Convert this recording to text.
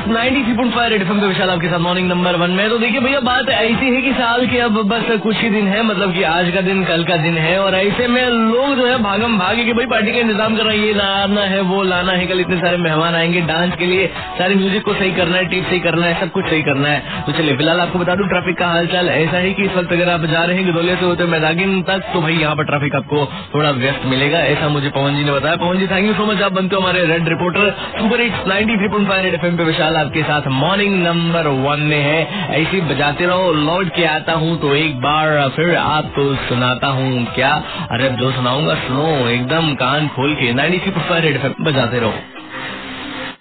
93.5 red FM पे विशाल आपके साथ मॉर्निंग नंबर 1 में। तो देखिए भैया, बात ऐसी है कि साल के अब बस कुछ ही दिन है, मतलब कि आज का दिन कल का दिन है, और ऐसे में लोग जो है भागम भागे कि भाई पार्टी का इंतजाम कर रहे हैं, ये लाना है वो लाना है, कल इतने सारे मेहमान आएंगे, डांस के लिए सारे म्यूजिक को सही करना है, टिप सही करना है, सब कुछ सही करना है। तो चलिए फिलहाल आपको बता दूं ट्रैफिक का हालचाल ऐसा है कि इस वक्त अगर आप जा रहे हैं गदौलिया से होते मैदागिन तक, तो भाई यहाँ पर ट्रैफिक आपको थोड़ा व्यस्त मिलेगा, ऐसा मुझे पवन जी ने बताया। Pavan ji, thank you so much, आप बनते हो हमारे red reporter. Super hits 93.5 red FM पे विशाल आपके साथ मॉर्निंग नंबर 1 में है। ऐसे बजाते रहो, लौट के आता हूँ तो एक बार फिर आपको सुनाता हूँ क्या। अरे जो सुनाऊंगा सुनो एकदम कान खोल के। 93.5 रेड एफएम बजाते रहो।